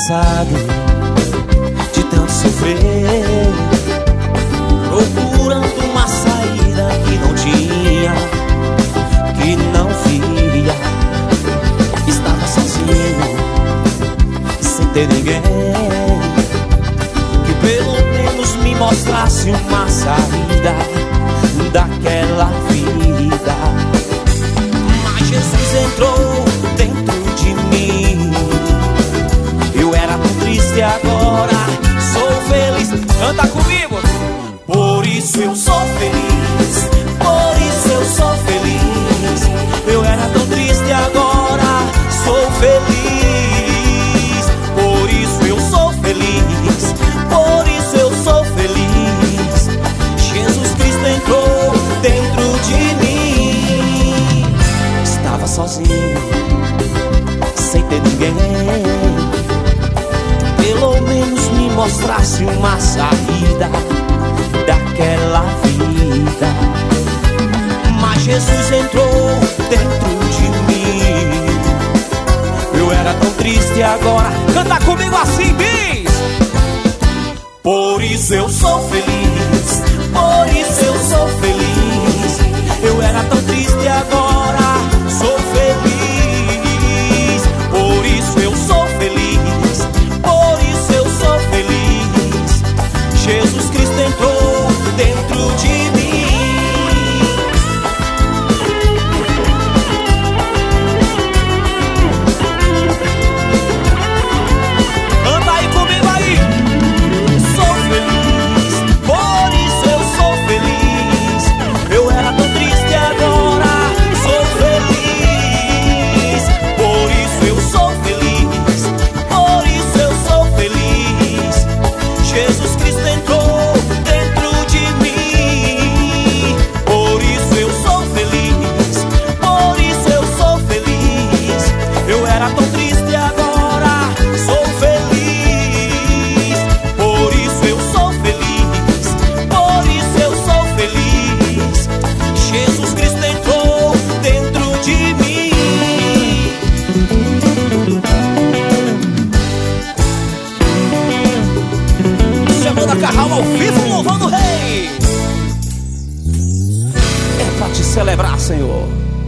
cansado de tanto sofrer, procurando uma saída que não tinha, que não via. Estava sozinho, sem ter ninguém que pelo menos me mostrasse uma saída daquela vida. Mas Jesus entrou dentro de mim. Eu era tão triste, agora sou feliz. Canta comigo! Por isso eu sou feliz, por isso eu sou feliz. Eu era tão triste, agora sou feliz. Por isso eu sou feliz, por isso eu sou feliz. Jesus Cristo entrou dentro de mim. Estava sozinho, sem ter ninguém, pelo menos me mostrasse uma saída daquela vida. Mas Jesus entrou dentro de mim. Eu era tão triste, agora canta comigo assim, diz: por isso eu sou feliz, por isso eu sou feliz. Eu era tão triste, agora sou feliz. Por isso eu sou feliz, por isso eu sou feliz. Jesus Cristo entrou dentro de mim. Anda aí comigo aí. Sou feliz, por isso eu sou feliz. Eu era tão triste, agora sou feliz. Por isso eu sou feliz, por isso eu sou feliz. Jesus Cristo entrou dentro de mim. Por isso eu sou feliz, por isso eu sou feliz. Eu era tão triste, agora sou feliz. Por isso eu sou feliz, por isso eu sou feliz. Jesus Cristo entrou dentro de mim. Chamando a Carral ao vivo, louvando o Rei. É pra te celebrar, Senhor.